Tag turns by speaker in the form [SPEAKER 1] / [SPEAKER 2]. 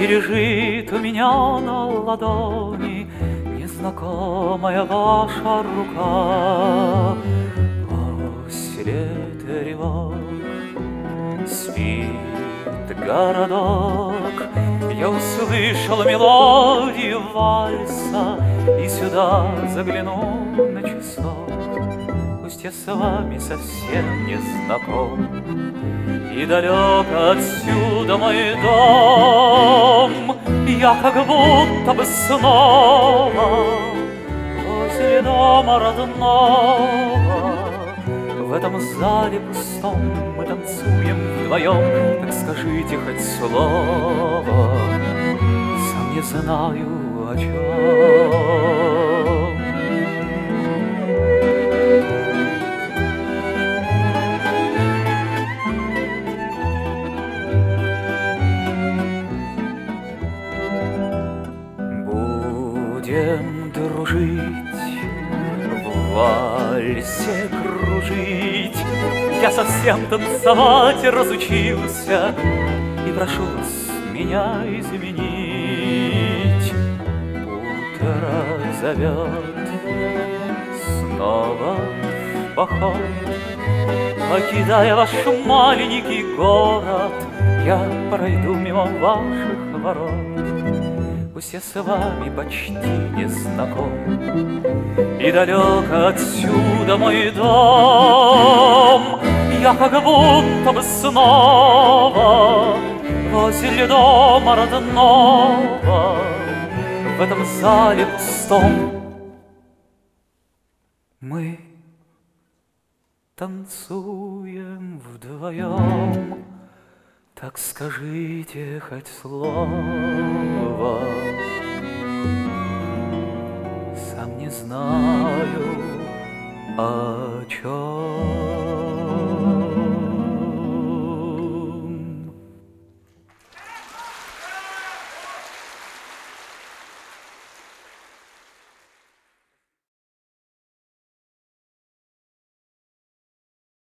[SPEAKER 1] И лежит у меня на ладони незнакомая ваша рука. После тревог спит городок. Я услышал мелодию вальса и сюда загляну на часок. Пусть я с вами совсем не знаком, и далек отсюда мой дом. Я как будто бы снова возле дома родного. В этом зале пустом мы танцуем вдвоем. Так скажите хоть слово, сам не знаю о чем. Будем дружить, в вальсе кружить. Я совсем танцевать разучился, и прошу вас меня изменить. Утро зовет снова в поход. Покидая ваш маленький город, я пройду мимо ваших ворот. Пусть я с вами почти не знаком, и далек отсюда мой дом. Я как будто бы снова возле дома родного. В этом зале пустом мы танцуем вдвоем. Так скажите хоть слово, сам не знаю о чем.